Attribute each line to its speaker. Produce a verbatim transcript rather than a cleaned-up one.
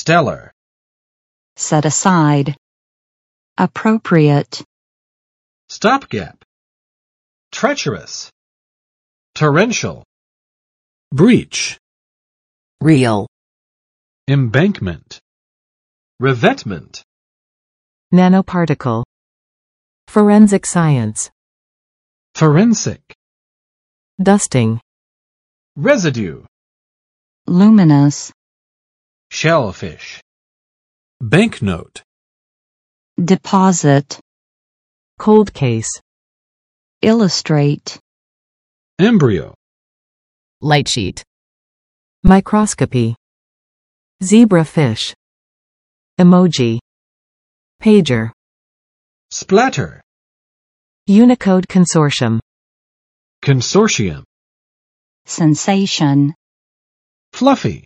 Speaker 1: stellar,
Speaker 2: set aside, appropriate,
Speaker 1: stopgap, treacherous, torrential,
Speaker 3: breach,
Speaker 4: real,
Speaker 1: embankment, revetment,
Speaker 5: nanoparticle, forensic science,
Speaker 1: forensic,
Speaker 5: dusting,
Speaker 1: residue,
Speaker 2: luminous,
Speaker 1: shellfish,
Speaker 3: banknote,
Speaker 2: deposit,
Speaker 5: cold case,
Speaker 2: illustrate,
Speaker 1: embryo,
Speaker 4: light sheet,
Speaker 5: microscopy, zebra fish, emoji, pager,
Speaker 1: splatter,
Speaker 5: Unicode Consortium,
Speaker 1: consortium,
Speaker 2: sensation,
Speaker 1: fluffy,